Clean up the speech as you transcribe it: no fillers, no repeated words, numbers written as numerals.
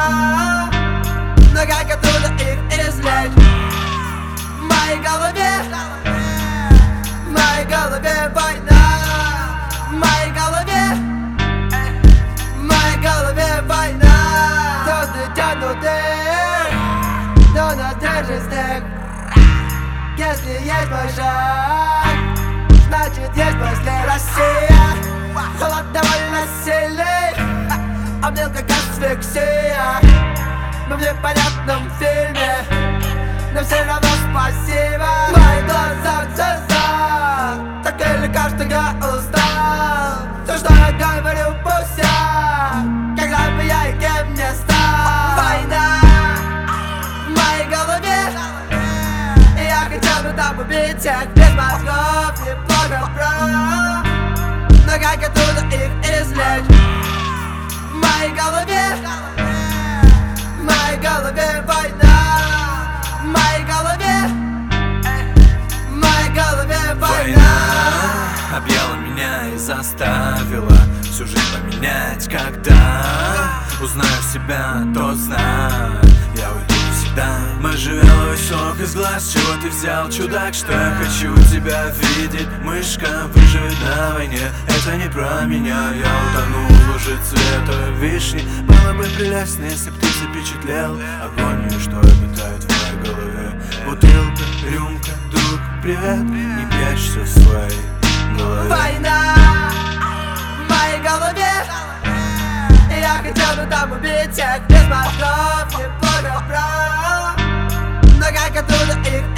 Но как оттуда их извлечь? В моей голове война. В моей голове война. Звезды тянуты, но нас держит снег. Если есть мой шаг, значит есть после Россия. Холод довольно сильный, а мне как асфиксия. Мы в непонятном фильме, но все равно спасибо. В моих глазах слеза, так велика, что я устал. Все, что я говорю, пустяк, когда бы я и кем не стал. Война в моей голове, и я хотел бы там убить всех без мозгов. Неплохо, бро, но как оттуда их извлечь? В моей голове война. В моей голове война. Объяла меня и заставила всю жизнь поменять. Когда узнаю себя, тот знает, я уйду навсегда. Мы живем высок из глаз, чего ты взял, чудак? Что я хочу тебя видеть? Мышка выживет на войне, это не про меня. Я утону в луже цвета вишни. Было бы прелестно, если б ты запечатлел агонию, что обитает в моей голове. Бутылка, рюмка, друг, привет, не прячься в своей голове. Война в моей голове, и я хотел бы там убить всех без мозгов. Неплохо, бро, но как оттуда их